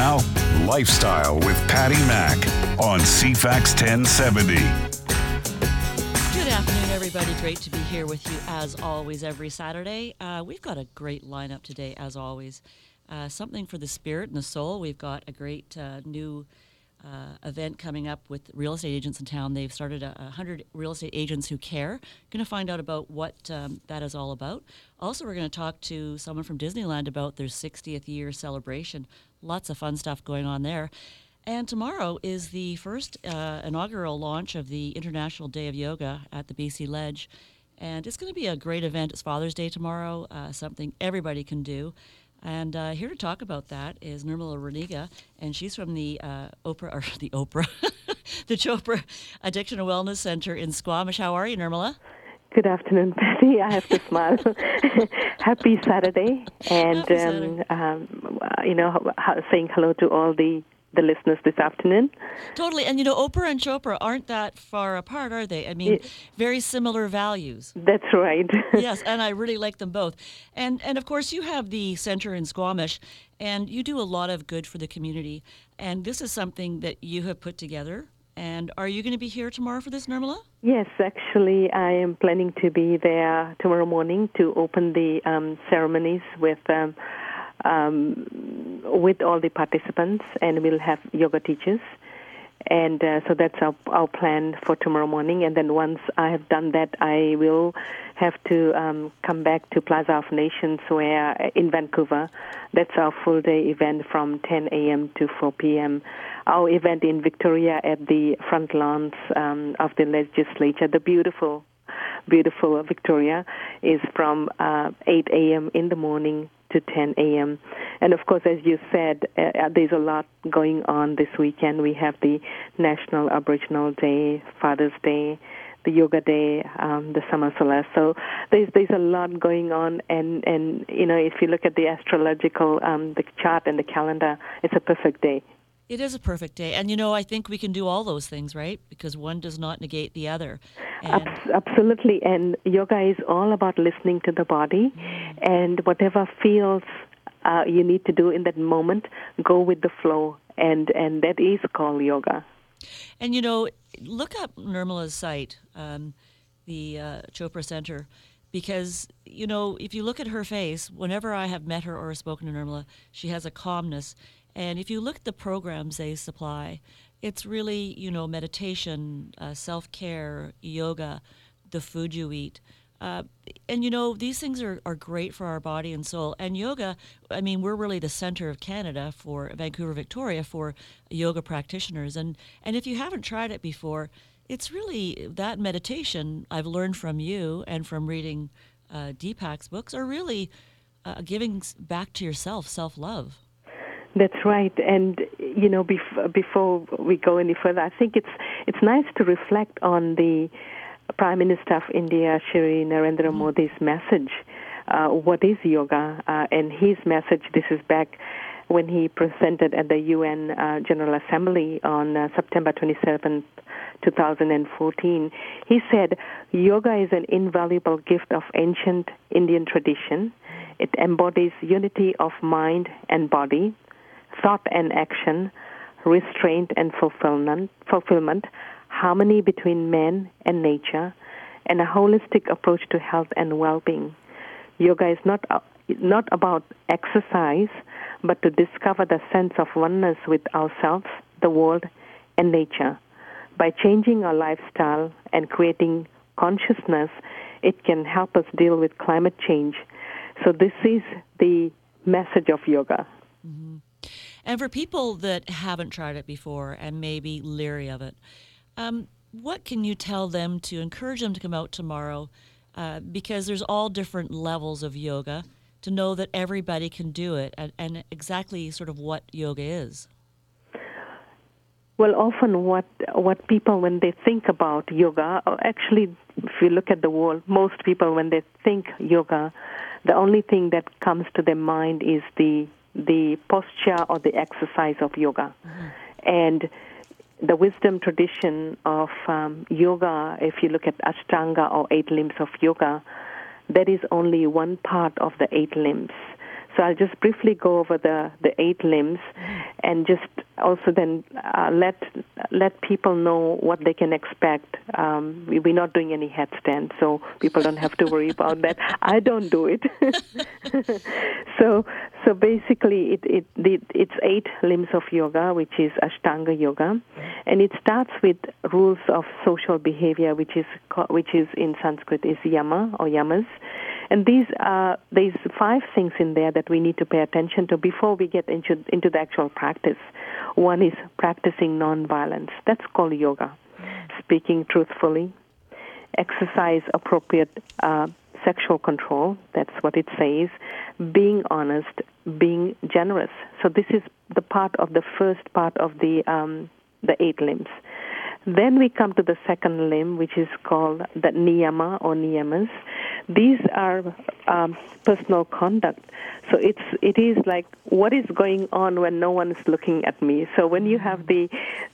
now, Lifestyle with Patty Mack on CFAX 1070. Good afternoon, everybody. Great to be here with you, as always, every Saturday. We've got a great lineup today, as always. Something for the spirit and the soul. We've got a great new event coming up with real estate agents in town. They've started 100 real estate agents who care. Going to find out about what that is all about. Also, we're going to talk to someone from Disneyland about their 60th year celebration. Lots of fun stuff going on there. And tomorrow is the first inaugural launch of the International Day of Yoga at the BC Ledge. And it's going to be a great event. It's Father's Day tomorrow, something everybody can do. And here to talk about that is Nirmala Raniga, and she's from the the Chopra Addiction and Wellness Center in Squamish. How are you, Nirmala? Good afternoon, Patty. I have to smile. Happy Saturday, and Happy Saturday. Saying hello to all the listeners this afternoon. Totally, and Oprah and Chopra aren't that far apart, are they? I mean, very similar values. That's right. Yes, and I really like them both. And of course, you have the center in Squamish, and you do a lot of good for the community. And this is something that you have put together. And are you going to be here tomorrow for this, Nirmala? Yes, actually, I am planning to be there tomorrow morning to open the ceremonies with all the participants, and we'll have yoga teachers. And so that's our plan for tomorrow morning. And then once I have done that, I will have to come back to Plaza of Nations in Vancouver. That's our full-day event from 10 a.m. to 4 p.m. Our event in Victoria at the front lawns of the legislature, the beautiful Victoria, is from 8 a.m. in the morning to 10 a.m. And of course, as you said, there's a lot going on this weekend. We have the National Aboriginal Day, Father's Day, the Yoga Day, the Summer Solstice. So there's a lot going on, and if you look at the astrological, the chart and the calendar, it's a perfect day. It is a perfect day. And, I think we can do all those things, right? Because one does not negate the other. And absolutely. And yoga is all about listening to the body. And whatever feels you need to do in that moment, go with the flow. And that is called yoga. And, look up Nirmala's site, the Chopra Center, because, if you look at her face, whenever I have met her or spoken to Nirmala, she has a calmness. And if you look at the programs they supply, it's really, meditation, self-care, yoga, the food you eat. And, these things are great for our body and soul. And yoga, we're really the center of Canada for Vancouver, Victoria, for yoga practitioners. And if you haven't tried it before, it's really that meditation I've learned from you and from reading Deepak's books are really giving back to yourself, self-love. That's right, and before we go any further, I think it's nice to reflect on the Prime Minister of India, Shri Narendra Modi's message. What is yoga? And his message. This is back when he presented at the UN General Assembly on September 27th, 2014. He said, "Yoga is an invaluable gift of ancient Indian tradition. It embodies unity of mind and body, thought and action, restraint and fulfillment, harmony between man and nature, and a holistic approach to health and well-being. Yoga is not about exercise, but to discover the sense of oneness with ourselves, the world, and nature. By changing our lifestyle and creating consciousness, it can help us deal with climate change." So this is the message of yoga. Mm-hmm. And for people that haven't tried it before and may be leery of it, what can you tell them to encourage them to come out tomorrow? Because there's all different levels of yoga, to know that everybody can do it and exactly sort of what yoga is. Well, often what people, when they think about yoga, or actually, if you look at the world, most people, when they think yoga, the only thing that comes to their mind is the posture or the exercise of yoga. Mm-hmm. And the wisdom tradition of yoga, if you look at Ashtanga or 8 limbs of yoga, that is only one part of the 8 limbs. So I'll just briefly go over the 8 limbs. and just also then let people know what they can expect. We're not doing any headstand, so people don't have to worry about that. I don't do it. So basically, it's 8 limbs of yoga, which is Ashtanga yoga, and it starts with rules of social behavior, which is in Sanskrit is yama or yamas. And there's 5 things in there that we need to pay attention to before we get into the actual practice. One is practicing nonviolence. That's called yoga. Speaking truthfully, exercise appropriate sexual control. That's what it says. Being honest, being generous. So this is the first part of the 8 limbs. Then we come to the second limb, which is called the niyama or niyamas. These are personal conduct. So it is like what is going on when no one is looking at me. So when you have the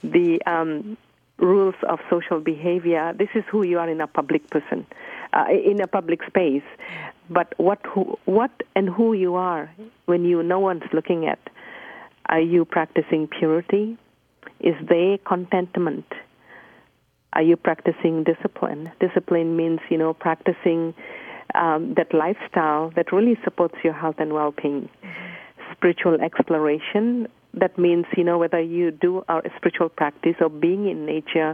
rules of social behavior, this is who you are in a public person, in a public space. But what and who you are when no one's looking at. Are you practicing purity? Is there contentment? Are you practicing discipline? Discipline means, practicing that lifestyle that really supports your health and well-being. Spiritual exploration, that means, whether you do a spiritual practice or being in nature,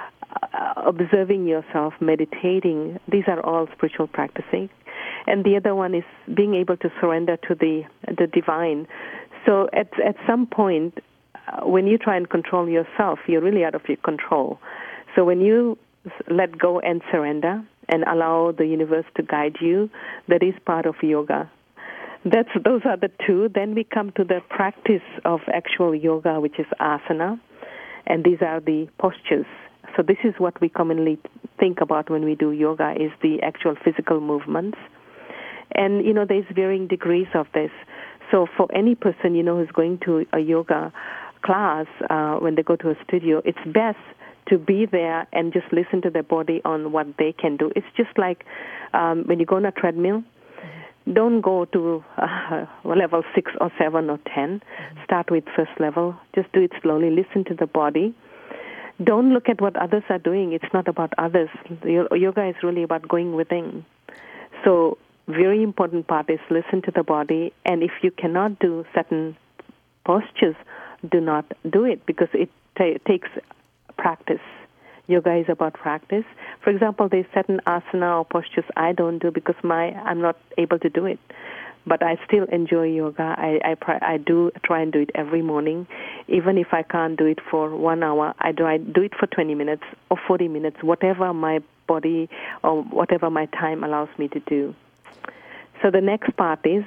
observing yourself, meditating, these are all spiritual practicing. And the other one is being able to surrender to the divine. So at some point, when you try and control yourself, you're really out of your control. So when you let go and surrender and allow the universe to guide you, that is part of yoga. Those are the 2. Then we come to the practice of actual yoga, which is asana, and these are the postures. So this is what we commonly think about when we do yoga, is the actual physical movements. And, there's varying degrees of this. So for any person, who's going to a yoga class, when they go to a studio, it's best to be there and just listen to their body on what they can do. It's just like when you go on a treadmill, don't go to level 6 or 7 or 10. Start with first level. Just do it slowly. Listen to the body. Don't look at what others are doing. It's not about others. Yoga is really about going within. So very important part is listen to the body. And if you cannot do certain postures, do not do it, because it takes practice. Yoga is about practice. For example, there's certain asana or postures I don't do because I'm not able to do it. But I still enjoy yoga. I do try and do it every morning. Even if I can't do it for 1 hour, I do it for 20 minutes or 40 minutes, whatever my body or whatever my time allows me to do. So the next part is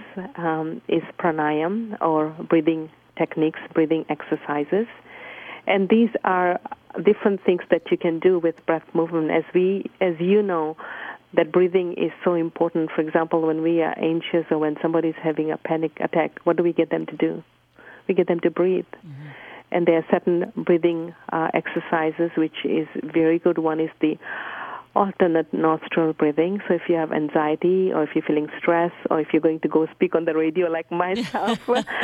pranayam, or breathing techniques, breathing exercises. And these are different things that you can do with breath movement. As you know, that breathing is so important. For example, when we are anxious or when somebody's having a panic attack, what do we get them to do? We get them to breathe. Mm-hmm. And there are certain breathing exercises, which is very good. One is the alternate nostril breathing. So if you have anxiety, or if you're feeling stress, or if you're going to go speak on the radio like myself,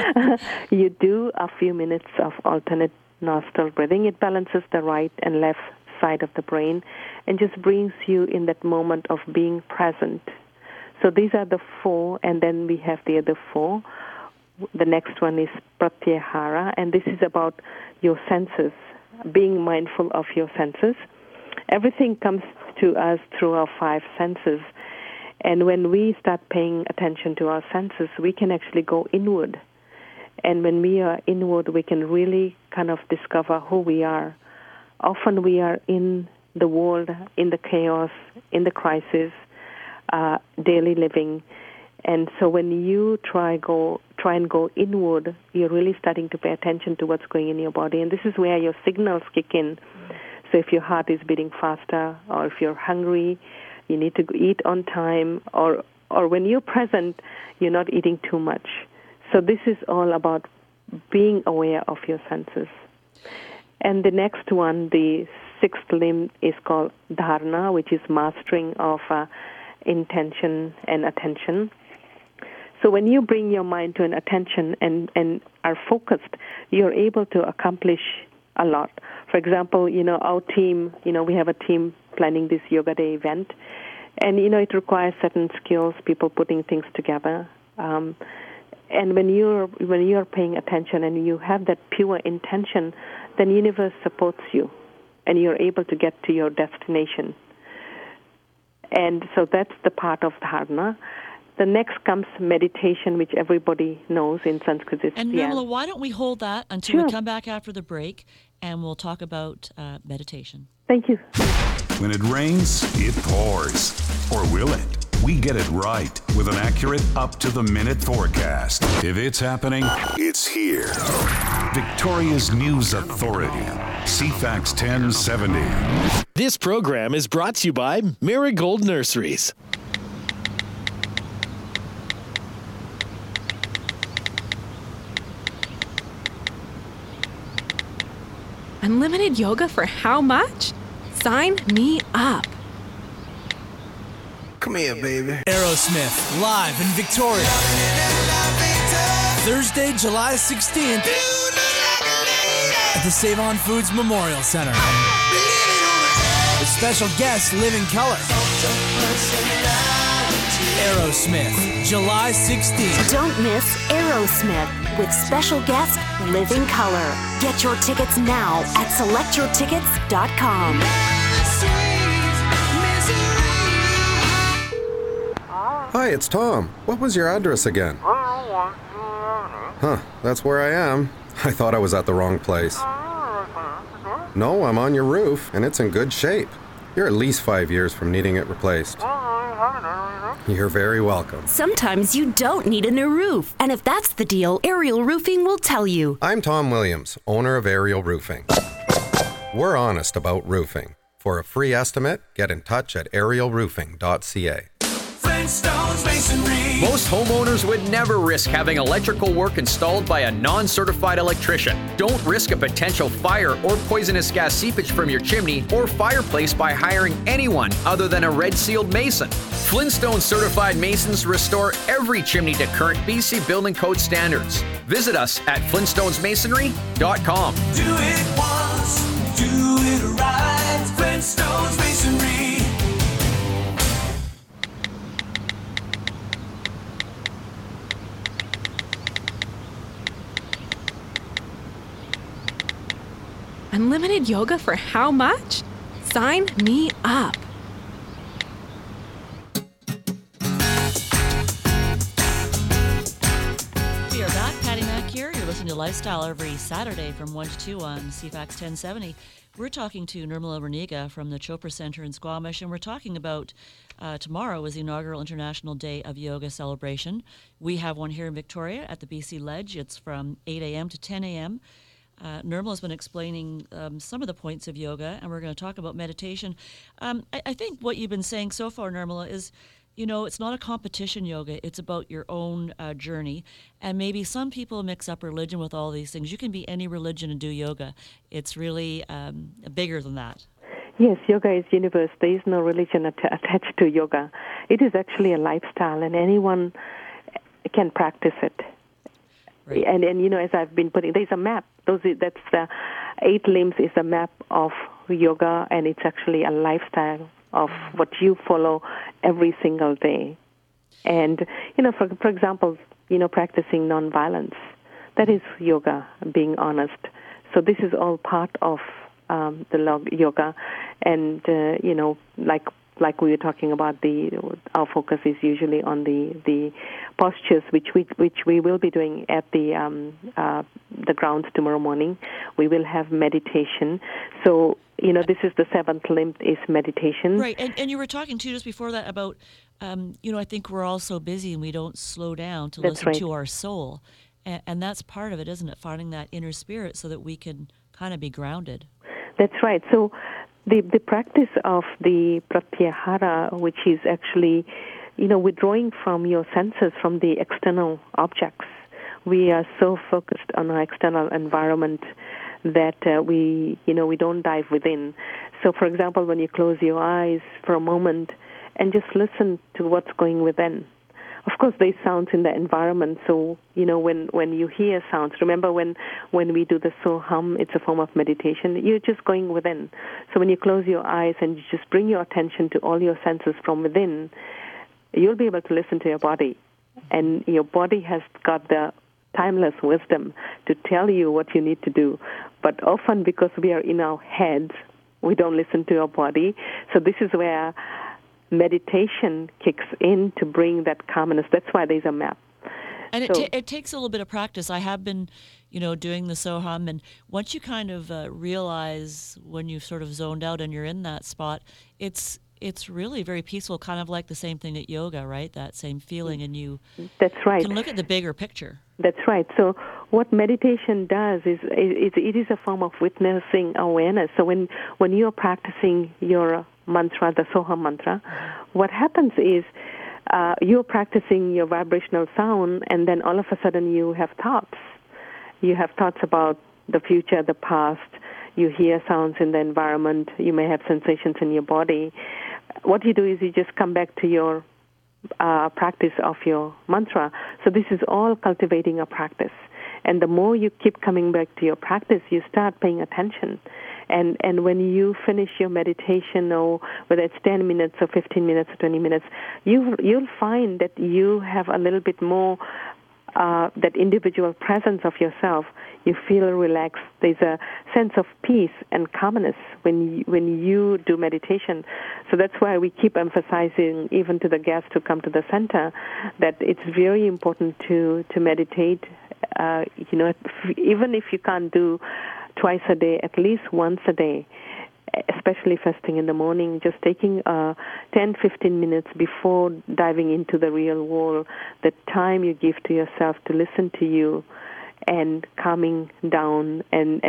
you do a few minutes of alternate nostril breathing. It balances the right and left side of the brain and just brings you in that moment of being present. So these are the 4, and then we have the other 4. The next one is pratyahara, and this is about your senses, being mindful of your senses. Everything comes to us through our 5 senses, and when we start paying attention to our senses, we can actually go inward. And when we are inward, we can really kind of discover who we are. Often we are in the world, in the chaos, in the crisis, daily living. And so when you try and go inward, you're really starting to pay attention to what's going in your body. And this is where your signals kick in. So if your heart is beating faster, or if you're hungry, you need to eat on time, or when you're present, you're not eating too much. So this is all about being aware of your senses. And the next one, the 6th limb, is called dharana, which is mastering of intention and attention. So when you bring your mind to an attention and are focused, you're able to accomplish a lot. For example, our team, we have a team planning this Yoga Day event, and, it requires certain skills, people putting things together. And when you're paying attention and you have that pure intention, then the universe supports you, and you're able to get to your destination. And so that's the part of dharana. The next comes meditation, which everybody knows in Sanskrit. And Nirmala, why don't we hold that until we come back after the break, and we'll talk about meditation. Thank you. When it rains, it pours. Or will it? We get it right with an accurate, up-to-the-minute forecast. If it's happening, it's here. Victoria's News Authority, CFAX 1070. This program is brought to you by Marigold Nurseries. Unlimited yoga for how much? Sign me up. Come here, baby. Aerosmith, live in Victoria. Thursday, July 16th at the Save-On Foods Memorial Center. With special guest Living Colour. Aerosmith, July 16th. Don't miss Aerosmith with special guest Living Colour. Get your tickets now at selectyourtickets.com. Hi, it's Tom. What was your address again? Huh, that's where I am. I thought I was at the wrong place. No, I'm on your roof, and it's in good shape. You're at least 5 years from needing it replaced. You're very welcome. Sometimes you don't need a new roof. And if that's the deal, Aerial Roofing will tell you. I'm Tom Williams, owner of Aerial Roofing. We're honest about roofing. For a free estimate, get in touch at aerialroofing.ca. Flintstones Masonry. Most homeowners would never risk having electrical work installed by a non-certified electrician. Don't risk a potential fire or poisonous gas seepage from your chimney or fireplace by hiring anyone other than a red-sealed mason. Flintstone certified masons restore every chimney to current BC Building Code standards. Visit us at flintstonesmasonry.com. Do it once, do it right. Flintstones Masonry. Unlimited yoga for how much? Sign me up. We are back. Patty Mack here. You're listening to Lifestyle every Saturday from 1 to 2 on CFAX 1070. We're talking to Nirmala Reniga from the Chopra Center in Squamish, and we're talking about tomorrow is the inaugural International Day of Yoga celebration. We have one here in Victoria at the BC Ledge. It's from 8 a.m. to 10 a.m. Nirmala's been explaining some of the points of yoga, and we're going to talk about meditation. I think what you've been saying so far, Nirmala, is, it's not a competition yoga. It's about your own journey. And maybe some people mix up religion with all these things. You can be any religion and do yoga. It's really bigger than that. Yes, yoga is universal. There is no religion attached to yoga. It is actually a lifestyle, and anyone can practice it. Right. And as I've been putting, there's a map. That's the 8 limbs is a map of yoga, and it's actually a lifestyle of what you follow every single day. And for example, practicing nonviolence, that is yoga, being honest. So this is all part of the yoga, and like we were talking about, our focus is usually on the postures, which we will be doing at the grounds tomorrow morning. We will have meditation. So this is the 7th limb is meditation. Right, and you were talking too just before that about I think we're all so busy and we don't slow down to listen to our soul, and that's part of it, isn't it? Finding that inner spirit so that we can kind of be grounded. That's right. So the practice of the pratyahara, which is actually, withdrawing from your senses, from the external objects. We are so focused on our external environment that we don't dive within. So, for example, when you close your eyes for a moment and just listen to what's going within, of course, there's sounds in the environment. So, when you hear sounds, remember when we do the Soham, it's a form of meditation. You're just going within. So when you close your eyes and you just bring your attention to all your senses from within, you'll be able to listen to your body. And your body has got the timeless wisdom to tell you what you need to do. But often, because we are in our heads, we don't listen to our body. So this is where meditation kicks in to bring that calmness. That's why there's a map. And it takes a little bit of practice. I have been, doing the Soham, and once you kind of realize when you've sort of zoned out and you're in that spot, it's really very peaceful, kind of like the same thing at yoga, right? That same feeling, and you That's right. can look at the bigger picture. That's right. So what meditation does is it is a form of witnessing awareness. So when you're practicing your mantra, the Soham mantra, what happens is you're practicing your vibrational sound, and then all of a sudden you have thoughts. You have thoughts about the future, the past. You hear sounds in the environment. You may have sensations in your body. What you do is you just come back to your practice of your mantra. So this is all cultivating a practice. And the more you keep coming back to your practice, you start paying attention. And when you finish your meditation, or whether it's 10 minutes or 15 minutes or 20 minutes, you'll find that you have a little bit more that individual presence of yourself. You feel relaxed. There's a sense of peace and calmness when you do meditation. So that's why we keep emphasizing, even to the guests who come to the center, that it's very important to meditate. Even if you can't do twice a day, at least once a day, especially first thing in the morning, just taking 10-15 minutes before diving into the real world, the time you give to yourself to listen to you and calming down. And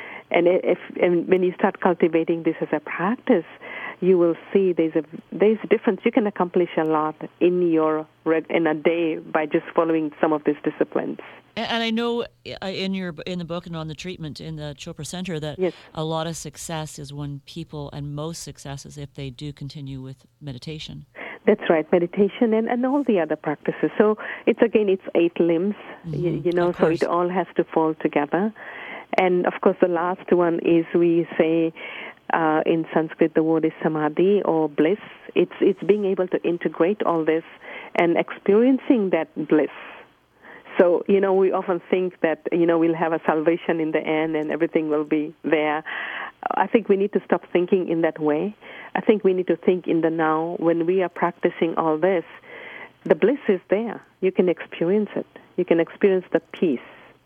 when you start cultivating this as a practice, you will see there's a difference. You can accomplish a lot in a day by just following some of these disciplines. And I know in the book and on the treatment in the Chopra Center that yes. a lot of success is when people, and most success is if they do continue with meditation. That's right, meditation and all the other practices. So it's 8 limbs, so it all has to fall together. And of course the last one is, we say in Sanskrit the word is samadhi or bliss. It's being able to integrate all this and experiencing that bliss. So, we often think that, we'll have a salvation in the end and everything will be there. I think we need to stop thinking in that way. I think we need to think in the now. When we are practicing all this, the bliss is there. You can experience it. You can experience the peace.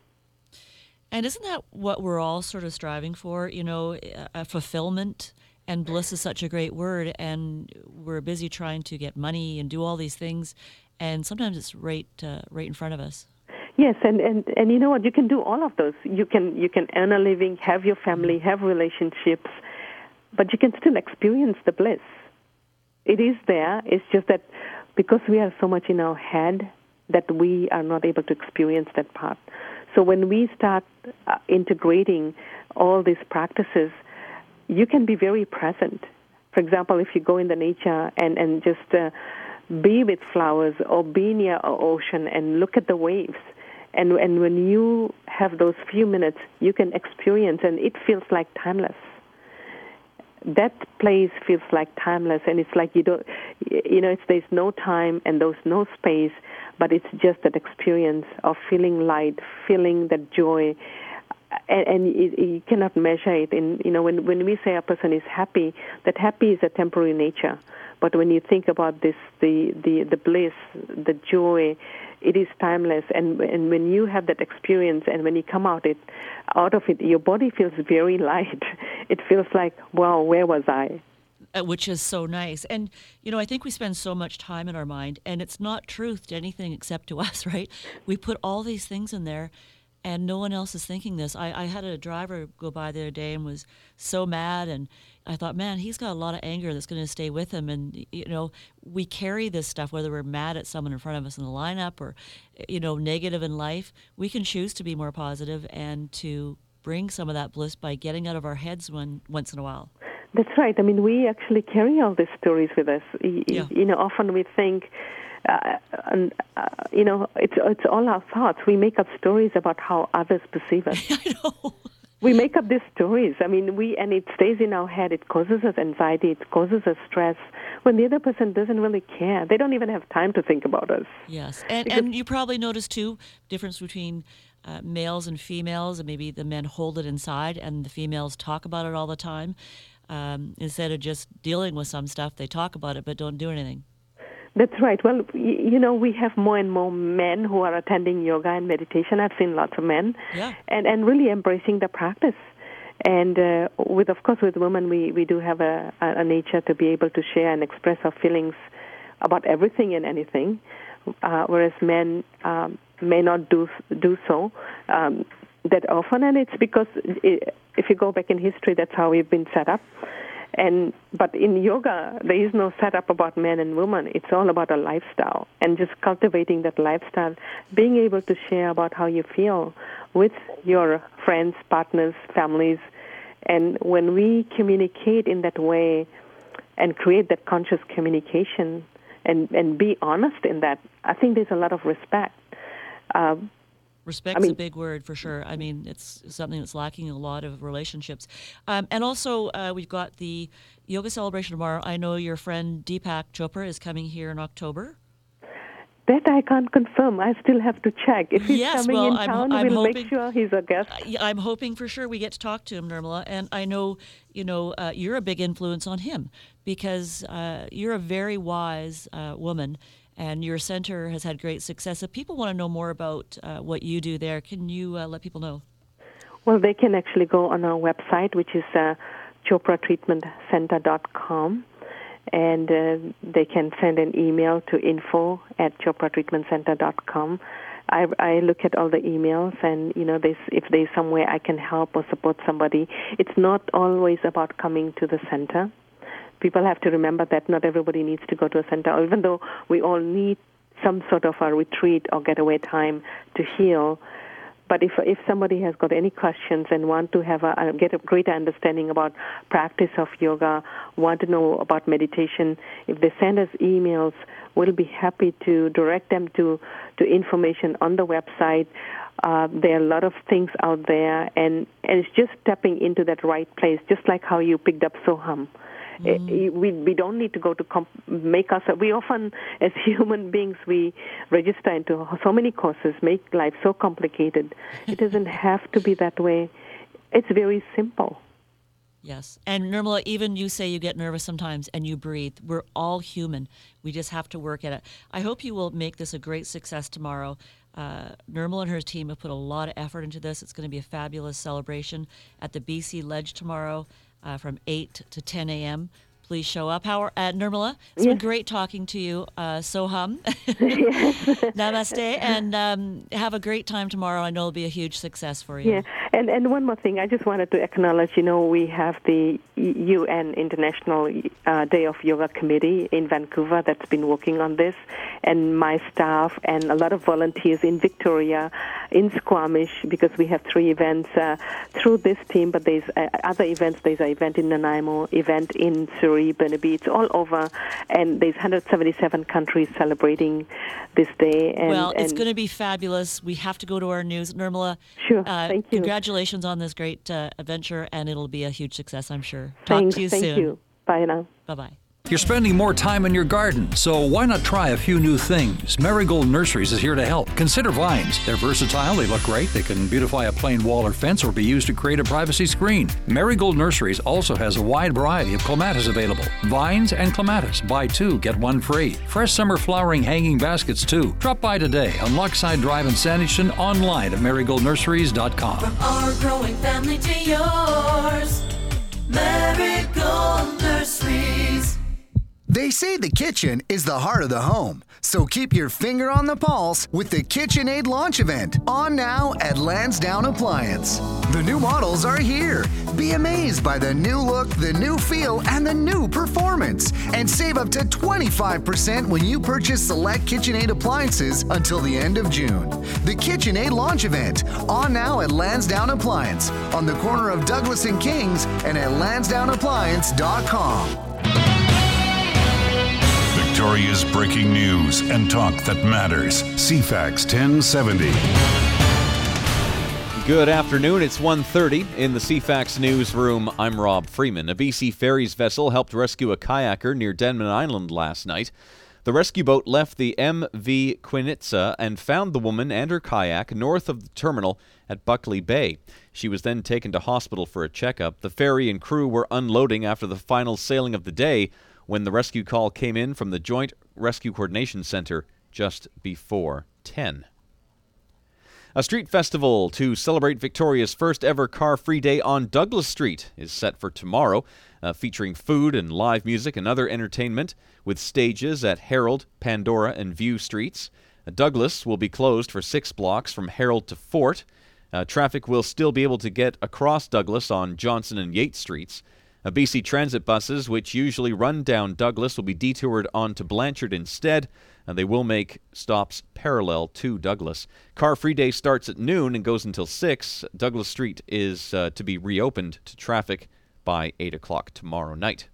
And isn't that what we're all sort of striving for? A fulfillment, and bliss is such a great word, and we're busy trying to get money and do all these things, and sometimes it's right in front of us. Yes, and you know what? You can do all of those. You can earn a living, have your family, have relationships, but you can still experience the bliss. It is there. It's just that because we are so much in our head that we are not able to experience that part. So when we start integrating all these practices, you can be very present. For example, if you go in the nature and just be with flowers or be near an ocean and look at the waves, and when you have those few minutes, you can experience, and it feels like timeless. That place feels like timeless, and it's like there's no time and there's no space, but it's just that experience of feeling light, feeling that joy, and you cannot measure it. When we say a person is happy, that happy is a temporary nature. But when you think about this, the bliss, the joy, it is timeless. And when you have that experience, and when you come out of it, your body feels very light. It feels like, wow, where was I? Which is so nice. And, I think we spend so much time in our mind, and it's not truth to anything except to us, right? We put all these things in there, and no one else is thinking this. I had a driver go by the other day and was so mad, and I thought, man, he's got a lot of anger that's going to stay with him. And, we carry this stuff, whether we're mad at someone in front of us in the lineup or, negative in life. We can choose to be more positive and to bring some of that bliss by getting out of our heads once in a while. That's right. I mean, we actually carry all these stories with us. Yeah. Often we think It's all our thoughts. We make up stories about how others perceive us. I know. We make up these stories. I mean, and it stays in our head. It causes us anxiety. It causes us stress. When the other person doesn't really care, they don't even have time to think about us. Yes, and you probably noticed too difference between males and females, and maybe the men hold it inside, and the females talk about it all the time. Instead of just dealing with some stuff, they talk about it but don't do anything. That's right. Well, we have more and more men who are attending yoga and meditation. I've seen lots of men, and really embracing the practice. And with women, we do have a nature to be able to share and express our feelings about everything and anything, whereas men may not do so that often. And it's because if you go back in history, that's how we've been set up. But in yoga, there is no setup about men and women. It's all about a lifestyle, and just cultivating that lifestyle, being able to share about how you feel with your friends, partners, families. And when we communicate in that way and create that conscious communication and be honest in that, I think there's a lot of respect. Respect's a big word for sure. I mean, it's something that's lacking in a lot of relationships. And also, we've got the yoga celebration tomorrow. I know your friend Deepak Chopra is coming here in October. That I can't confirm. I still have to check. If he's coming in town, we'll make sure he's a guest. I'm hoping for sure we get to talk to him, Nirmala. And I know, you're a big influence on him because you're a very wise woman. And your center has had great success. If people want to know more about what you do there, can you let people know? Well, they can actually go on our website, which is chopratreatmentcenter.com, and they can send an email to info@chopratreatmentcenter.com. I look at all the emails, and if there's some way I can help or support somebody. It's not always about coming to the center. People have to remember that not everybody needs to go to a center, even though we all need some sort of a retreat or getaway time to heal. But if somebody has got any questions and want to have get a greater understanding about practice of yoga, want to know about meditation, if they send us emails, we'll be happy to direct them to information on the website. There are a lot of things out there, and it's just stepping into that right place, just like how you picked up Soham. We don't need to go to make us. We often, as human beings, we register into so many courses, make life so complicated. It doesn't have to be that way. It's very simple. Yes. And Nirmala, even you say you get nervous sometimes and you breathe. We're all human. We just have to work at it. I hope you will make this a great success tomorrow. Nirmala and her team have put a lot of effort into this. It's going to be a fabulous celebration at the BC Ledge tomorrow. From 8 to 10 a.m. Please show up. Nirmala, it's been great talking to you. Soham. Namaste. And have a great time tomorrow. I know it'll be a huge success for you. Yeah. And one more thing. I just wanted to acknowledge, we have the UN International Day of Yoga Committee in Vancouver that's been working on this. And my staff and a lot of volunteers in Victoria, in Squamish, because we have 3 events through this team. But there's other events. There's an event in Nanaimo, event in Surrey, Burnaby. It's all over. And there's 177 countries celebrating this day. And it's going to be fabulous. We have to go to our news. Nirmala, sure. Thank you. Congratulations on this great adventure, and it'll be a huge success, I'm sure. Talk to you soon. Thank you. Bye now. Bye-bye. You're spending more time in your garden, so why not try a few new things? Marigold Nurseries is here to help. Consider vines. They're versatile, they look great, they can beautify a plain wall or fence or be used to create a privacy screen. Marigold Nurseries also has a wide variety of clematis available. Vines and clematis, buy 2, get 1 free. Fresh summer flowering hanging baskets too. Drop by today on Lochside Drive in Sandyston, online at marigoldnurseries.com. From our growing family to yours, Marigold Nurseries. They say the kitchen is the heart of the home, so keep your finger on the pulse with the KitchenAid launch event on now at Lansdowne Appliance. The new models are here. Be amazed by the new look, the new feel, and the new performance. And save up to 25% when you purchase select KitchenAid appliances until the end of June. The KitchenAid launch event on now at Lansdowne Appliance on the corner of Douglas and Kings and at lansdowneappliance.com. Victoria's breaking news and talk that matters. CFAX 1070. Good afternoon. It's 1:30 in the CFAX newsroom. I'm Rob Freeman. A BC Ferries vessel helped rescue a kayaker near Denman Island last night. The rescue boat left the MV Quinitza and found the woman and her kayak north of the terminal at Buckley Bay. She was then taken to hospital for a checkup. The ferry and crew were unloading after the final sailing of the day when the rescue call came in from the Joint Rescue Coordination Center just before 10. A street festival to celebrate Victoria's first ever car-free day on Douglas Street is set for tomorrow, featuring food and live music and other entertainment with stages at Herald, Pandora, and View Streets. Douglas will be closed for 6 blocks from Herald to Fort. Traffic will still be able to get across Douglas on Johnson and Yates Streets. BC Transit buses, which usually run down Douglas, will be detoured onto Blanchard instead, and they will make stops parallel to Douglas. Car-free day starts at noon and goes until 6. Douglas Street is to be reopened to traffic by 8 o'clock tomorrow night.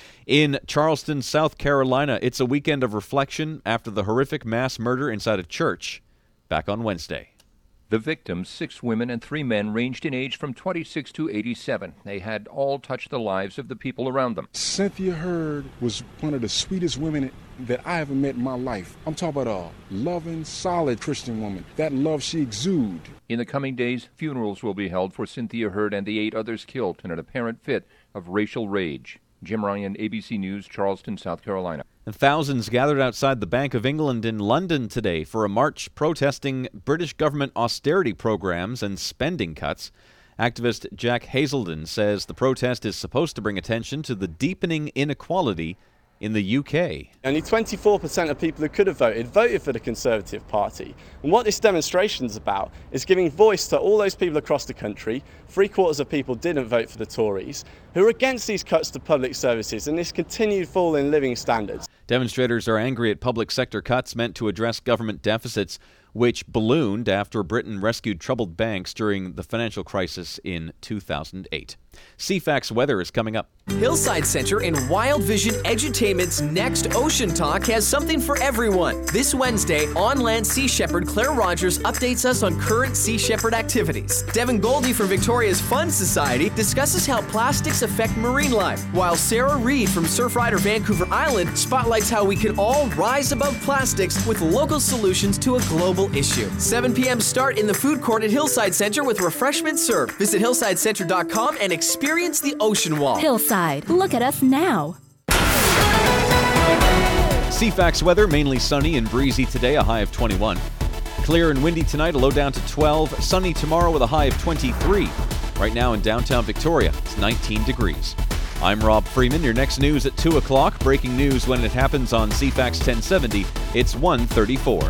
In Charleston, South Carolina, it's a weekend of reflection after the horrific mass murder inside a church back on Wednesday. The victims, 6 women and 3 men, ranged in age from 26 to 87. They had all touched the lives of the people around them. Cynthia Hurd was one of the sweetest women that I ever met in my life. I'm talking about a loving, solid Christian woman. That love she exuded. In the coming days, funerals will be held for Cynthia Hurd and the 8 others killed in an apparent fit of racial rage. Jim Ryan, ABC News, Charleston, South Carolina. And thousands gathered outside the Bank of England in London today for a march protesting British government austerity programs and spending cuts. Activist Jack Hazelden says the protest is supposed to bring attention to the deepening inequality in the UK. Only 24% of people who could have voted for the Conservative Party. And what this demonstration is about is giving voice to all those people across the country. 3/4 of people didn't vote for the Tories, who are against these cuts to public services and this continued fall in living standards. Demonstrators are angry at public sector cuts meant to address government deficits, which ballooned after Britain rescued troubled banks during the financial crisis in 2008. CFAX weather is coming up. Hillside Center and Wild Vision Edutainment's next Ocean Talk has something for everyone. This Wednesday, on-land Sea Shepherd Claire Rogers updates us on current Sea Shepherd activities. Devin Goldie from Victoria's Fun Society discusses how plastics affect marine life, while Sarah Reed from Surfrider Vancouver Island spotlights how we can all rise above plastics with local solutions to a global issue. 7 p.m. start in the food court at Hillside Center with refreshments served. Visit hillsidecenter.com and experience the ocean wall. Hillside, look at us now. CFAX weather, mainly sunny and breezy today, a high of 21. Clear and windy tonight, a low down to 12. Sunny tomorrow with a high of 23. Right now in downtown Victoria, it's 19 degrees. I'm Rob Freeman. Your next news at 2 o'clock. Breaking news when it happens on CFAX 1070. It's 1:34.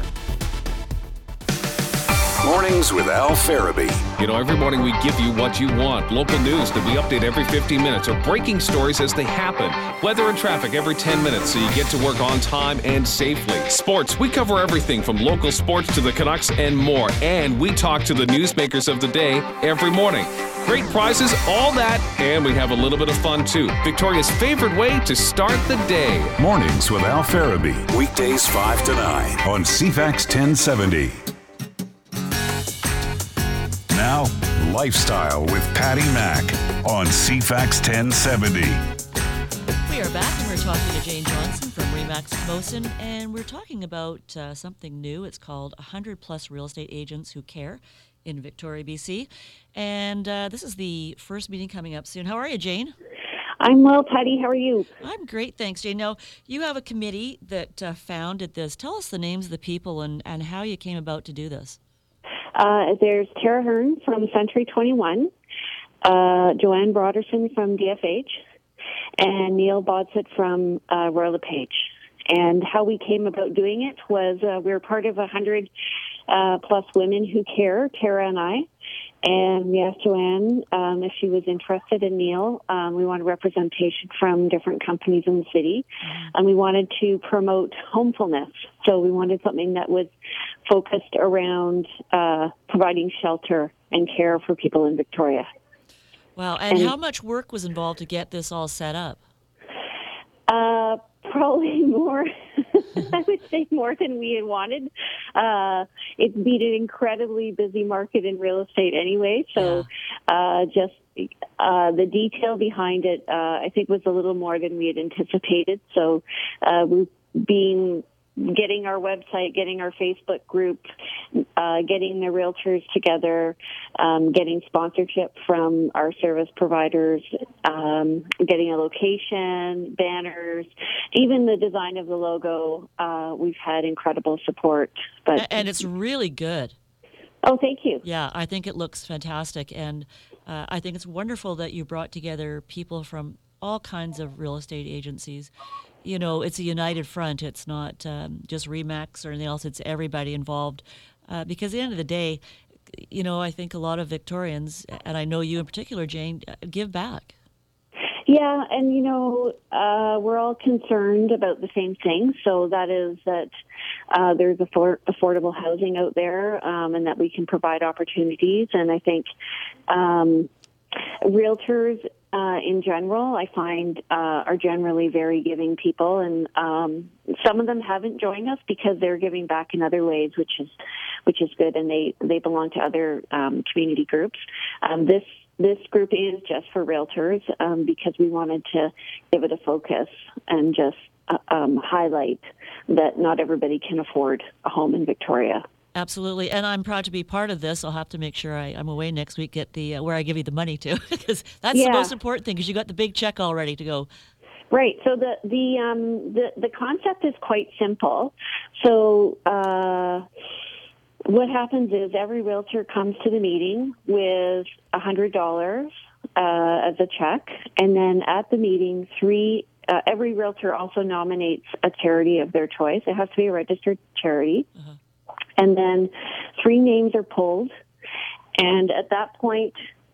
Mornings with Al Farabee. You know, every morning we give you what you want. Local news that we update every 15 minutes or breaking stories as they happen. Weather and traffic every 10 minutes so you get to work on time and safely. Sports, we cover everything from local sports to the Canucks and more. And we talk to the newsmakers of the day every morning. Great prizes, all that, and we have a little bit of fun too. Victoria's favorite way to start the day. Mornings with Al Farabee. Weekdays 5 to 9 on CFAX 1070. Now, Lifestyle with Patty Mack on CFAX 1070. We are back and we're talking to Jane Johnson from Remax Mosen, and we're talking about something new. It's called 100 Plus Real Estate Agents Who Care in Victoria, BC. And this is the first meeting coming up soon. How are you, Jane? I'm well, Patty. How are you? I'm great, thanks, Jane. Now, you have a committee that founded this. Tell us the names of the people and how you came about to do this. There's Tara Hearn from Century 21, Joanne Broderson from DFH, and Neil Bodsit from Royal LePage. And how we came about doing it was we were part of 100 plus women who care, Tara and I. And we asked Joanne if she was interested in Neil. We wanted representation from different companies in the city. And we wanted to promote homefulness. So we wanted something that was focused around providing shelter and care for people in Victoria. Wow. And how much work was involved to get this all set up? Probably more I would say more than we had wanted. It's been an incredibly busy market in real estate anyway, so just the detail behind it, I think, was a little more than we had anticipated. So we've been getting our website, getting our Facebook group, getting the realtors together, getting sponsorship from our service providers, getting a location, banners, even the design of the logo. We've had incredible support. And it's really good. Oh, thank you. Yeah, I think it looks fantastic. And I think it's wonderful that you brought together people from all kinds of real estate agencies. You know, it's a united front. It's not just RE/MAX or anything else. It's everybody involved. Because at the end of the day, you know, I think a lot of Victorians, and I know you in particular, Jane, give back. Yeah, and, you know, we're all concerned about the same thing. So that is that there's affordable housing out there, and that we can provide opportunities. And I think realtors in general, I find, are generally very giving people, and some of them haven't joined us because they're giving back in other ways, which is good, and they belong to other community groups. This group is just for realtors because we wanted to give it a focus and just highlight that not everybody can afford a home in Victoria. Absolutely, and I'm proud to be part of this. I'll have to make sure I'm away next week, get the where I give you the money to, because that's the most important thing, because you got the big check all ready to go. Right. So the concept is quite simple. So what happens is every realtor comes to the meeting with $100 as a check, and then at the meeting, every realtor also nominates a charity of their choice. It has to be a registered charity. Uh-huh. And then 3 names are pulled, and at that point,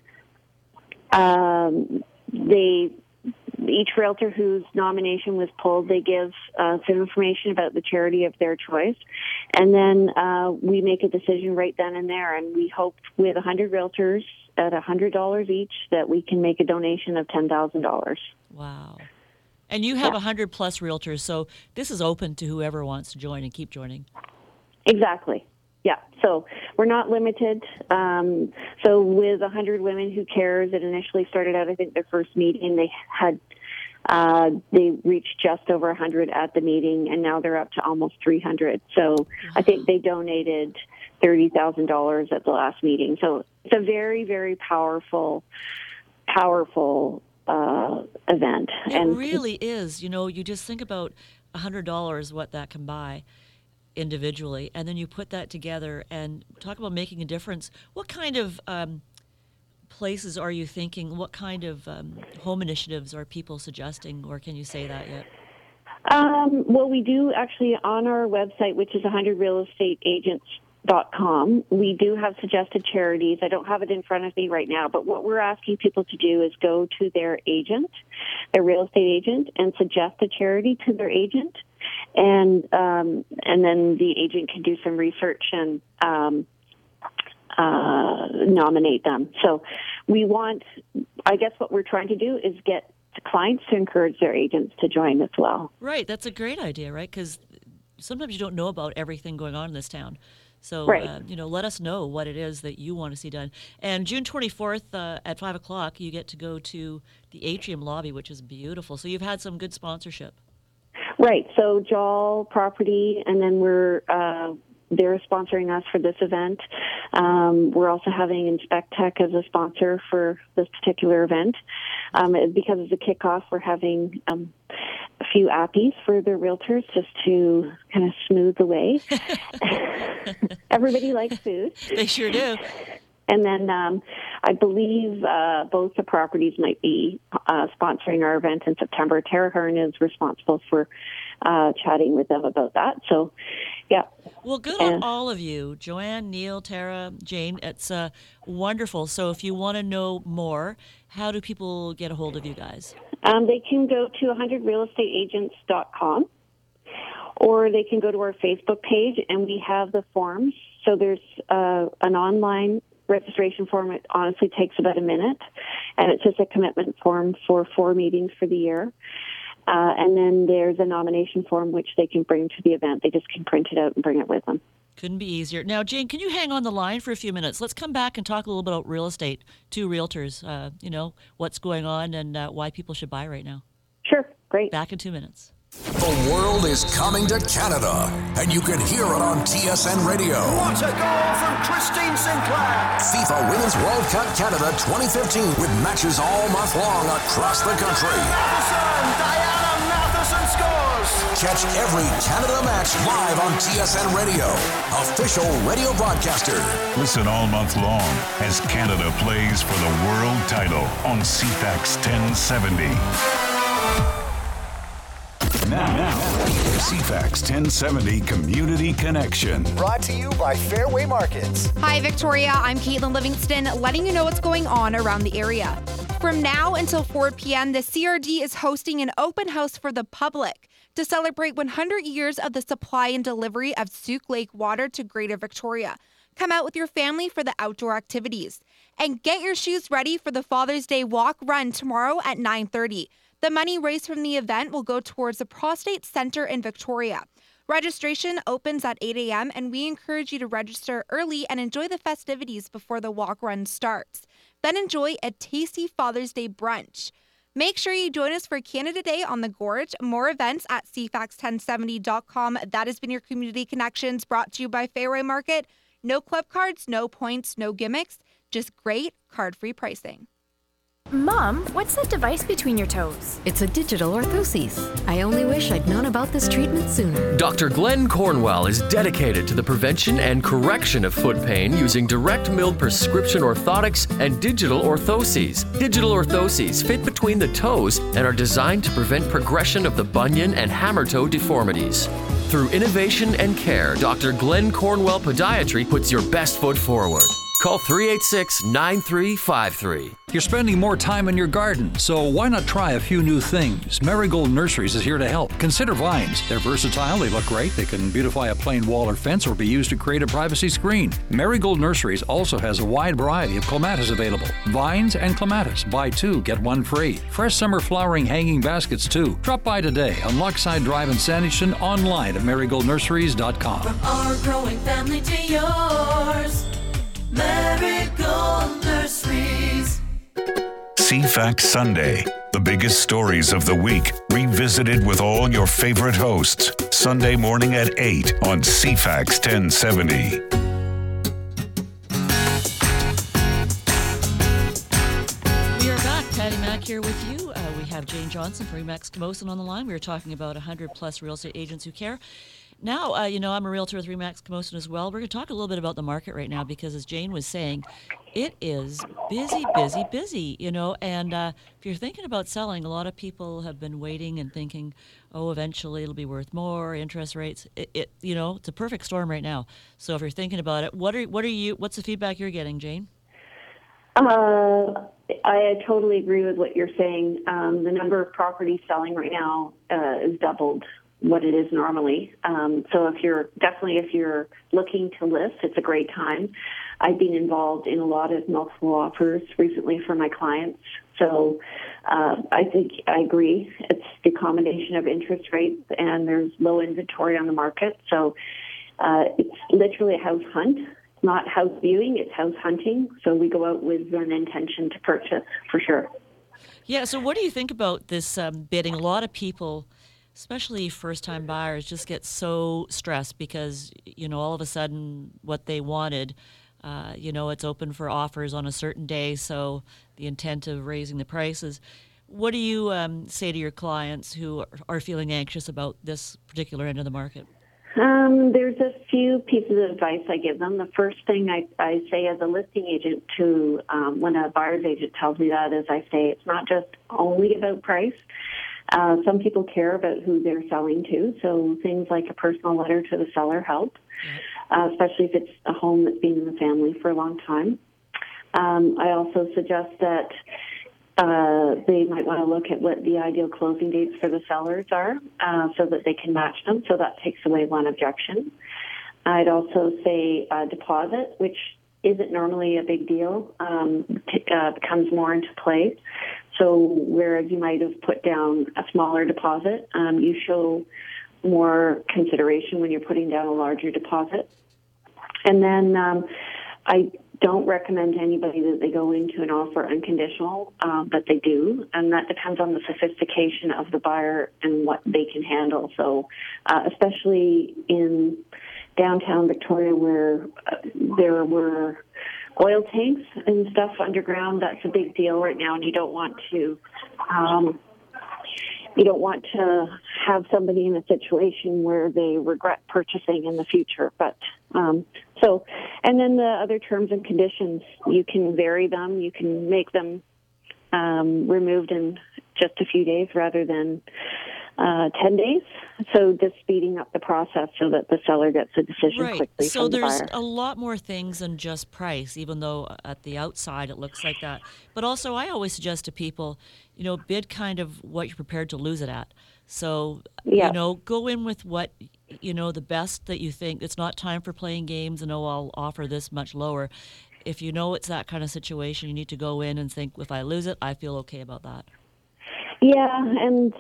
each realtor whose nomination was pulled, they give some information about the charity of their choice, and then we make a decision right then and there. And we hope with 100 realtors at $100 each that we can make a donation of $10,000. Wow! And you have 100 plus realtors, so this is open to whoever wants to join and keep joining. Exactly. Yeah. So we're not limited. So with 100 Women Who Cares, it initially started out, I think their first meeting, they reached just over 100 at the meeting, and now they're up to almost 300. So I think they donated $30,000 at the last meeting. So it's a very, very powerful event. It really is. You know, you just think about $100, what that can buy individually, and then you put that together and talk about making a difference. What kind of places are you thinking? What kind of home initiatives are people suggesting, or can you say that yet? Well, we do actually on our website, which is 100realestateagents.com, we do have suggested charities. I don't have it in front of me right now, but what we're asking people to do is go to their agent, their real estate agent, and suggest a charity to their agent. And then the agent can do some research and nominate them. So I guess what we're trying to do is get clients to encourage their agents to join as well. Right. That's a great idea, right? Because sometimes you don't know about everything going on in this town. So, right. Let us know what it is that you want to see done. And June 24th at 5 o'clock, you get to go to the Atrium lobby, which is beautiful. So you've had some good sponsorship. Right. So Jol Property, and then they're sponsoring us for this event. We're also having Inspect Tech as a sponsor for this particular event. Because it's a kickoff, we're having a few appies for the realtors just to kind of smooth the way. Everybody likes food. They sure do. And then I believe both the properties might be sponsoring our event in September. Tara Hearn is responsible for chatting with them about that. So, yeah. Well, good on all of you. Joanne, Neil, Tara, Jane. It's wonderful. So if you want to know more, how do people get a hold of you guys? They can go to 100realestateagents.com, or they can go to our Facebook page, and we have the forms. So there's an online registration form. It honestly takes about a minute, and it's just a commitment form for 4 meetings for the year. And then there's a nomination form which they can bring to the event. They just can print it out and bring it with them. Couldn't be easier. Now, Jane, can you hang on the line for a few minutes? Let's come back and talk a little bit about real estate. Two realtors, what's going on and why people should buy right now. Sure, great. Back in 2 minutes. The world is coming to Canada, and you can hear it on TSN Radio. What a goal from Christine Sinclair! FIFA Women's World Cup Canada 2015 with matches all month long across the country. Diana Matheson scores! Catch every Canada match live on TSN Radio, official radio broadcaster. Listen all month long as Canada plays for the world title on CFAX 1070. Now, CFAX 1070 Community Connection. Brought to you by Fairway Markets. Hi, Victoria. I'm Caitlin Livingston, letting you know what's going on around the area. From now until 4 p.m., the CRD is hosting an open house for the public to celebrate 100 years of the supply and delivery of Souk Lake water to Greater Victoria. Come out with your family for the outdoor activities. And get your shoes ready for the Father's Day walk run tomorrow at 9:30. The money raised from the event will go towards the Prostate Center in Victoria. Registration opens at 8 a.m., and we encourage you to register early and enjoy the festivities before the walk run starts. Then enjoy a tasty Father's Day brunch. Make sure you join us for Canada Day on the Gorge. More events at cfax1070.com. That has been your Community Connections, brought to you by Fairway Market. No club cards, no points, no gimmicks, just great card-free pricing. Mom, what's that device between your toes? It's a digital orthosis. I only wish I'd known about this treatment sooner. Dr. Glenn Cornwell is dedicated to the prevention and correction of foot pain using direct milled prescription orthotics and digital orthoses. Digital orthoses fit between the toes and are designed to prevent progression of the bunion and hammer toe deformities. Through innovation and care, Dr. Glenn Cornwell Podiatry puts your best foot forward. Call 386-9353. You're spending more time in your garden, so why not try a few new things? Marigold Nurseries is here to help. Consider vines. They're versatile, they look great, they can beautify a plain wall or fence or be used to create a privacy screen. Marigold Nurseries also has a wide variety of clematis available. Vines and clematis, buy two, get one free. Fresh summer flowering hanging baskets too. Drop by today on Lochside Drive in Sandyston, online at marigoldnurseries.com. From our growing family to yours, Marigold Nurseries. CFAX Sunday, the biggest stories of the week, revisited with all your favorite hosts. Sunday morning at 8 on CFAX 1070. We are back. Patty Mack here with you. We have Jane Johnson from Remax Camosun on the line. We were talking about 100 plus real estate agents who care. Now, I'm a realtor with Remax Camosun as well. We're going to talk a little bit about the market right now because, as Jane was saying, it is busy, and if you're thinking about selling, a lot of people have been waiting and thinking, eventually it'll be worth more, interest rates. It's a perfect storm right now. So if you're thinking about it, what's the feedback you're getting, Jane? I totally agree with what you're saying. The number of properties selling right now is doubled what it is normally. So if you're looking to list, it's a great time. I've been involved in a lot of multiple offers recently for my clients. So I think I agree. It's the combination of interest rates and there's low inventory on the market. So it's literally a house hunt. It's not house viewing, it's house hunting. So we go out with an intention to purchase for sure. Yeah, so what do you think about this bidding? A lot of people, especially first-time buyers, just get so stressed because, all of a sudden what they wanted, it's open for offers on a certain day, so the intent of raising the prices. What do you say to your clients who are feeling anxious about this particular end of the market? There's a few pieces of advice I give them. The first thing I say as a listing agent to when a buyer's agent tells me that is I say it's not just only about price. Some people care about who they're selling to, so things like a personal letter to the seller help, especially if it's a home that's been in the family for a long time. I also suggest that they might want to look at what the ideal closing dates for the sellers are so that they can match them, so that takes away one objection. I'd also say deposit, which isn't normally a big deal, comes more into play. So whereas you might have put down a smaller deposit, you show more consideration when you're putting down a larger deposit. And then I don't recommend to anybody that they go into an offer unconditional, but they do, and that depends on the sophistication of the buyer and what they can handle. So especially in downtown Victoria where there were oil tanks and stuff underground, that's a big deal right now, and you don't want to have somebody in a situation where they regret purchasing in the future. But and then the other terms and conditions, you can vary them. You can make them removed in just a few days rather than 10 days. So just speeding up the process so that the seller gets a decision quickly So from the there's buyer. a lot more things than just price, even though at the outside it looks like that. But also I always suggest to people, bid kind of what you're prepared to lose it at. So, go in with what, the best that you think. It's not time for playing games and, I'll offer this much lower. If you know it's that kind of situation, you need to go in and think, if I lose it, I feel okay about that. Yeah, and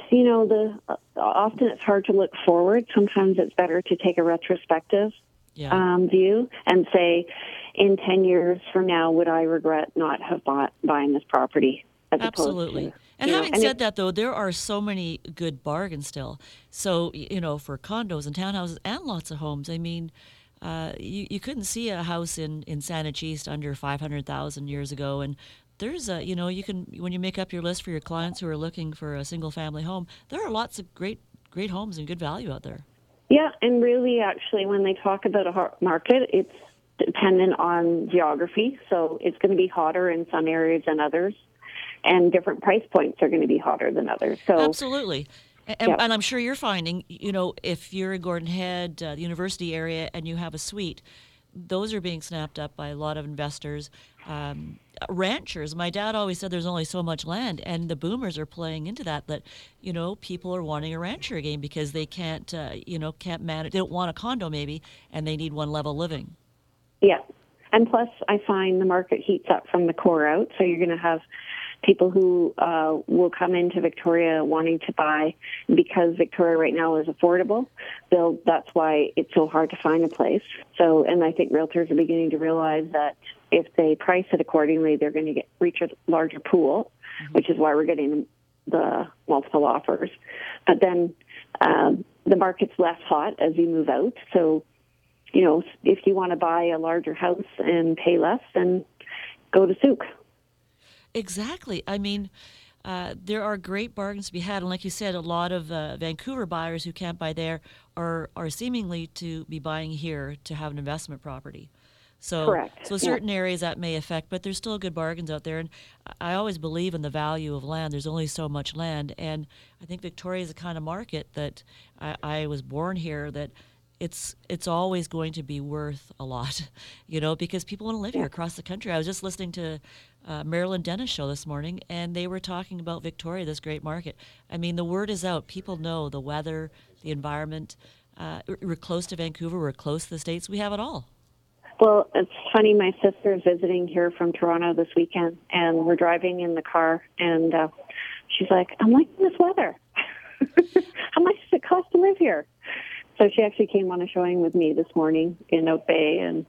often it's hard to look forward. Sometimes it's better to take a retrospective view and say, in 10 years from now, would I regret not have buying this property? Absolutely. And having said that, though, there are so many good bargains still. So, for condos and townhouses and lots of homes. I mean, you couldn't see a house in Saanich East under $500,000 years ago, and there's you can, when you make up your list for your clients who are looking for a single family home, there are lots of great homes and good value out there. Yeah, and really, actually, when they talk about a hot market, it's dependent on geography. So it's going to be hotter in some areas than others, and different price points are going to be hotter than others. So absolutely. And I'm sure you're finding, if you're in Gordon Head, the university area, and you have a suite, those are being snapped up by a lot of investors. Ranchers. My dad always said there's only so much land, and the boomers are playing into that people are wanting a rancher again because they can't manage. They don't want a condo maybe, and they need one level living. Yeah. And plus, I find the market heats up from the core out, so you're going to have people who will come into Victoria wanting to buy because Victoria right now is affordable. That's why it's so hard to find a place. So, and I think realtors are beginning to realize that if they price it accordingly, they're going to reach a larger pool, which is why we're getting the multiple offers. But then the market's less hot as you move out. So, if you want to buy a larger house and pay less, then go to Souk. Exactly. I mean, there are great bargains to be had. And like you said, a lot of Vancouver buyers who can't buy there are seemingly to be buying here to have an investment property. So, correct. So certain areas that may affect, but there's still good bargains out there. And I always believe in the value of land. There's only so much land. And I think Victoria is the kind of market that I was born here, that it's always going to be worth a lot, because people want to live here across the country. I was just listening to Marilyn Dennis show this morning, and they were talking about Victoria, this great market. I mean, the word is out. People know the weather, the environment. We're close to Vancouver. We're close to the States. We have it all. Well, it's funny. My sister is visiting here from Toronto this weekend, and we're driving in the car, and she's like, I'm liking this weather. How much does it cost to live here? So she actually came on a showing with me this morning in Oak Bay, and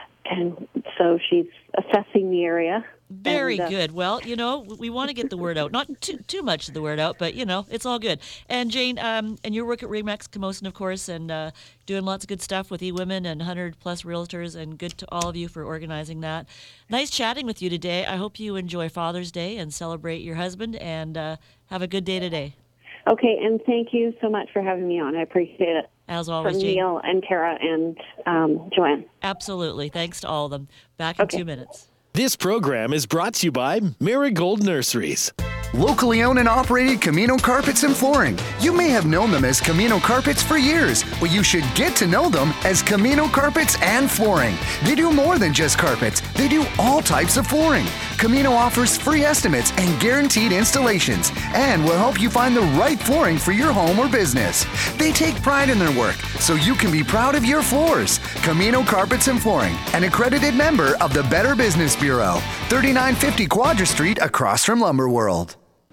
so she's assessing the area. Very good. Well, we want to get the word out. Not too much of the word out, but, it's all good. And Jane, and your work at Remax Camosun, of course, and doing lots of good stuff with eWomen and 100-plus realtors, and good to all of you for organizing that. Nice chatting with you today. I hope you enjoy Father's Day and celebrate your husband, and have a good day today. Okay, and thank you so much for having me on. I appreciate it. As always, from Jane. Neil and Tara and Joanne. Absolutely. Thanks to all of them. Back in 2 minutes. This program is brought to you by Marigold Nurseries. Locally owned and operated Camino Carpets and Flooring. You may have known them as Camino Carpets for years, but you should get to know them as Camino Carpets and Flooring. They do more than just carpets. They do all types of flooring. Camino offers free estimates and guaranteed installations, and will help you find the right flooring for your home or business. They take pride in their work, so you can be proud of your floors. Camino Carpets and Flooring, an accredited member of the Better Business Bureau, 3950 Quadra Street, across from Lumber World.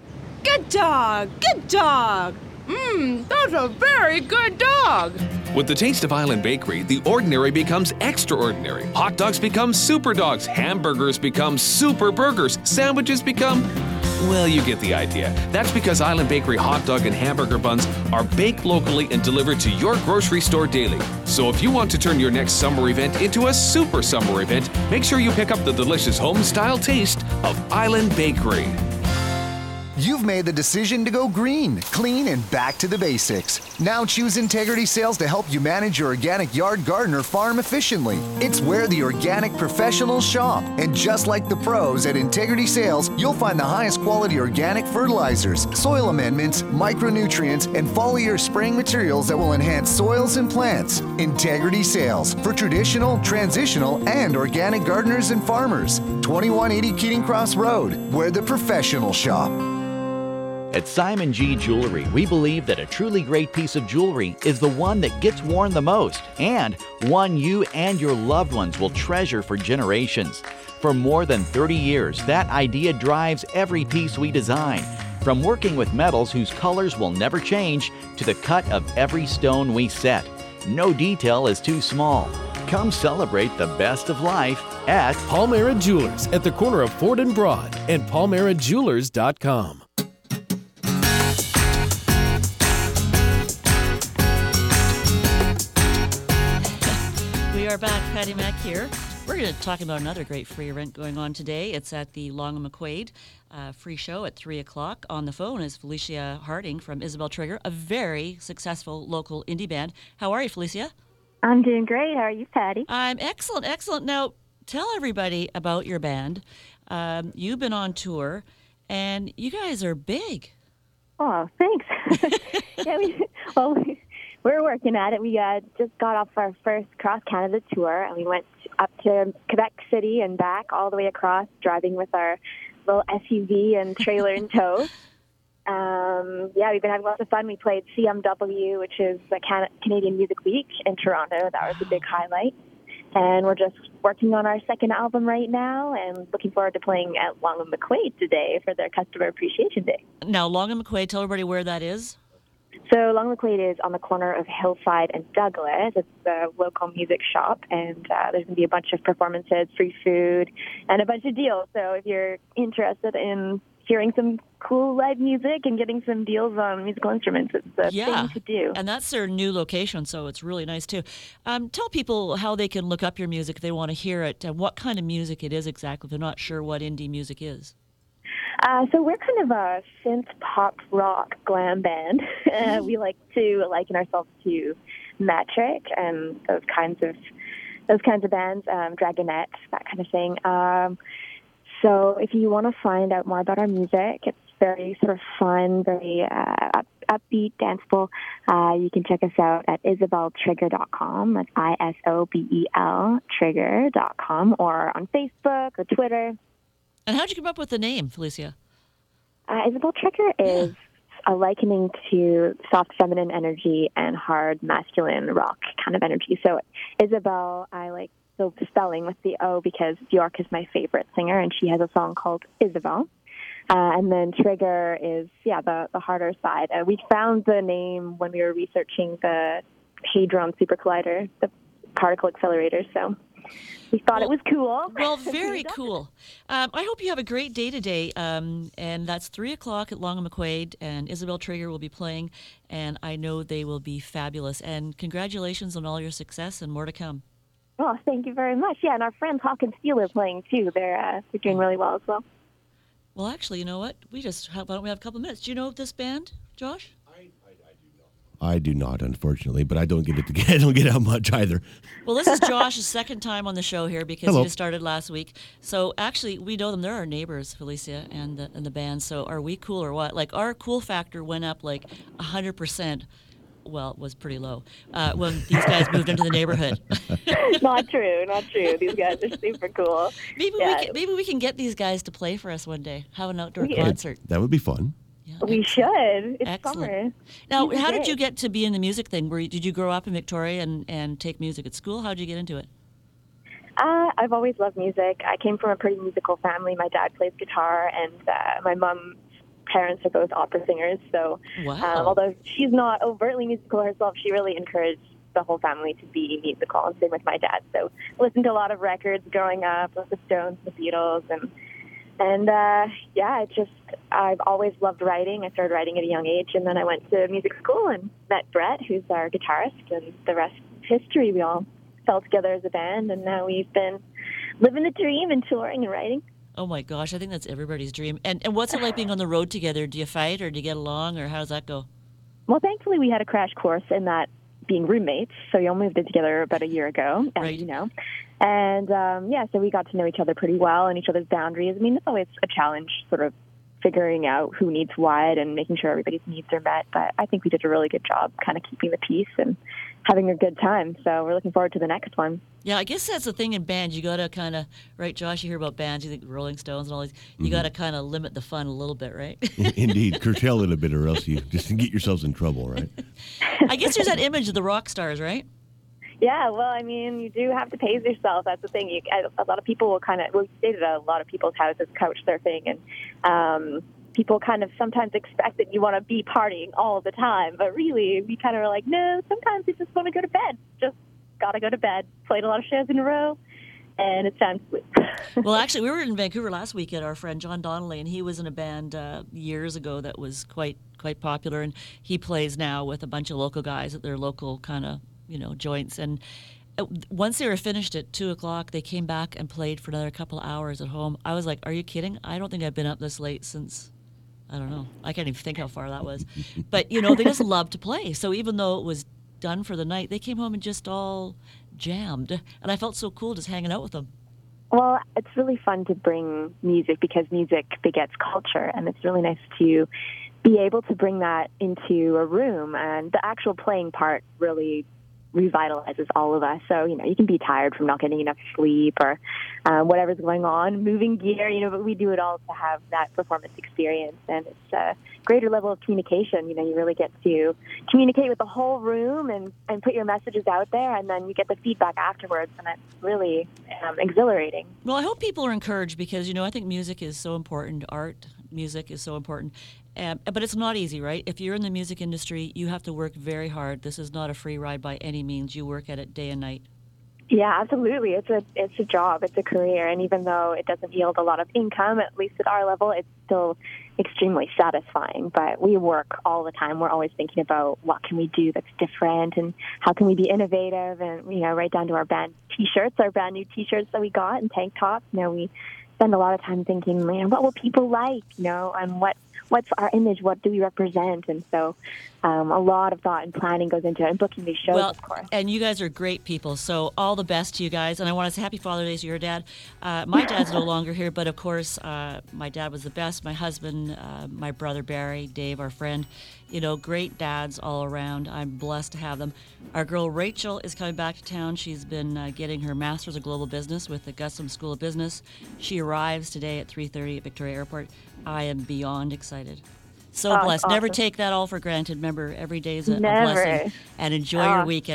Good dog. Good dog. That's a very good dog. With the taste of Island Bakery, the ordinary becomes extraordinary. Hot dogs become super dogs. Hamburgers become super burgers. Sandwiches become... well, you get the idea. That's because Island Bakery hot dog and hamburger buns are baked locally and delivered to your grocery store daily. So if you want to turn your next summer event into a super summer event, make sure you pick up the delicious home-style taste of Island Bakery. You've made the decision to go green, clean, and back to the basics. Now choose Integrity Sales to help you manage your organic yard, garden, or farm efficiently. It's where the organic professionals shop. And just like the pros at Integrity Sales, you'll find the highest quality organic fertilizers, soil amendments, micronutrients, and foliar spraying materials that will enhance soils and plants. Integrity Sales for traditional, transitional, and organic gardeners and farmers. 2180 Keating Cross Road, where the professionals shop. At Simon G Jewelry, we believe that a truly great piece of jewelry is the one that gets worn the most and one you and your loved ones will treasure for generations. For more than 30 years, that idea drives every piece we design. From working with metals whose colors will never change to the cut of every stone we set. No detail is too small. Come celebrate the best of life at Palmera Jewelers at the corner of Ford and Broad and palmerajewelers.com. We are back, Patty Mac here. We're going to talk about another great free event going on today. It's at the Long and McQuaid free show at 3 o'clock. On the phone is Felicia Harding from Isabel Trigger, a very successful local indie band. How are you, Felicia? I'm doing great. How are you, Patty? I'm excellent, excellent. Now, tell everybody about your band. You've been on tour, and you guys are big. Oh, thanks. We're working at it. We just got off our first cross-Canada tour, and we went up to Quebec City and back all the way across, driving with our little SUV and trailer in tow. We've been having lots of fun. We played CMW, which is the Canadian Music Week in Toronto. That was a big highlight. And we're just working on our second album right now and looking forward to playing at Long and McQuaid today for their Customer Appreciation Day. Now, Long and McQuaid, tell everybody where that is. So Long and McQuaid is on the corner of Hillside and Douglas. It's a local music shop, and there's going to be a bunch of performances, free food, and a bunch of deals. So if you're interested in hearing some cool live music and getting some deals on musical instruments, it's the thing to do. And that's their new location, so it's really nice too. Tell people how they can look up your music if they want to hear it, and what kind of music it is exactly if they're not sure what indie music is. So we're kind of a synth pop rock glam band. We like to liken ourselves to Metric and those kinds of bands, Dragonette, that kind of thing. So if you want to find out more about our music, it's very sort of fun, very upbeat, danceable. You can check us out at isabeltrigger.com. That's ISOBEL trigger.com, or on Facebook or Twitter. And how'd you come up with the name, Felicia? Isabel Trigger is a likening to soft feminine energy and hard masculine rock kind of energy. So Isabel, I like the spelling with the O because Bjork is my favorite singer, and she has a song called Isabel. And then Trigger is, the harder side. We found the name when we were researching the Hadron Super Collider, the particle accelerator, so we thought it was cool. Well, very cool. I hope you have a great day today. And that's 3 o'clock at Long and McQuaid, and Isabel Trigger will be playing, and I know they will be fabulous. And congratulations on all your success, and more to come. Oh, thank you very much. Yeah, and our friends Hawk and Steel are playing too. They're doing really well as well. Well, actually, you know what? Why don't we have a couple of minutes? Do you know this band, Josh? I do not, unfortunately, but I don't get out much either. Well, this is Josh's second time on the show here because Hello. he just started last week. So actually, we know them. They're our neighbors, Felicia and the band. So are we cool or what? Like, our cool factor went up like 100%. Well, it was pretty low when these guys moved into the neighborhood. Not true. These guys are super cool. Maybe we can get these guys to play for us one day. Have an outdoor concert. That would be fun. Yeah, we should. It's excellent. Summer. Now, how did you get to be in the music thing? Did you grow up in Victoria and take music at school? How did you get into it? I've always loved music. I came from a pretty musical family. My dad plays guitar, and my mom parents are both opera singers. So although she's not overtly musical herself, she really encouraged the whole family to be musical, and same with my dad. So I listened to a lot of records growing up, with the Stones, the Beatles, and I've always loved writing. I started writing at a young age, and then I went to music school and met Brett, who's our guitarist, and the rest is history. We all fell together as a band, and now we've been living the dream and touring and writing. Oh my gosh, I think that's everybody's dream. And what's it like being on the road together? Do you fight, or do you get along, or how does that go? Well, thankfully we had a crash course in that being roommates, so we all moved in together about a year ago, as you know. And, so we got to know each other pretty well and each other's boundaries. I mean, it's always a challenge sort of figuring out who needs what and making sure everybody's needs are met. But I think we did a really good job kind of keeping the peace and having a good time. So we're looking forward to the next one. Yeah, I guess that's the thing in bands. You got to kind of, right, Josh, you hear about bands, you think Rolling Stones and all these. You got to kind of limit the fun a little bit, right? Indeed. Curtail it a bit, or else you just get yourselves in trouble, right? I guess there's that image of the rock stars, right? Yeah, well, I mean, you do have to pace yourself. That's the thing. A lot of people will we stayed at a lot of people's houses couch surfing, and people kind of sometimes expect that you want to be partying all the time. But really, we kind of are like, no, sometimes you just want to go to bed. Just got to go to bed. Played a lot of shows in a row, and it's time to sleep. Well, actually, we were in Vancouver last week at our friend John Donnelly, and he was in a band years ago that was quite popular, and he plays now with a bunch of local guys at their local kind of, joints. And once they were finished at 2:00, they came back and played for another couple of hours at home. I was like, are you kidding? I don't think I've been up this late since, I don't know. I can't even think how far that was. But, they just love to play. So even though it was done for the night, they came home and just all jammed. And I felt so cool just hanging out with them. Well, it's really fun to bring music because music begets culture, and it's really nice to be able to bring that into a room. And the actual playing part really revitalizes all of us. So, you can be tired from not getting enough sleep or whatever's going on, moving gear, but we do it all to have that performance experience. And it's a greater level of communication. You really get to communicate with the whole room and put your messages out there, and then you get the feedback afterwards, and it's really exhilarating. Well, I hope people are encouraged because, I think music is so important. Art, music is so important. But it's not easy, right? If you're in the music industry, you have to work very hard. This is not a free ride by any means. You work at it day and night. Yeah, absolutely. It's a job. It's a career. And even though it doesn't yield a lot of income, at least at our level, it's still extremely satisfying. But we work all the time. We're always thinking about what can we do that's different and how can we be innovative, and, right down to our band T-shirts, our brand new T-shirts that we got, and tank tops. We spend a lot of time thinking, what will people like, and what's our image, what do we represent? And so a lot of thought and planning goes into it, and booking these shows, of course. And you guys are great people, so all the best to you guys. And I want to say happy Father's Day to your dad. My dad's no longer here, but of course, my dad was the best. My husband, my brother Barry, Dave, our friend, great dads all around. I'm blessed to have them. Our girl Rachel is coming back to town. She's been getting her Master's of Global Business with the Gusum School of Business. She arrives today at 3:30 at Victoria Airport. I am beyond excited. So blessed. Awesome. Never take that all for granted. Remember, every day is a blessing. And enjoy your weekend.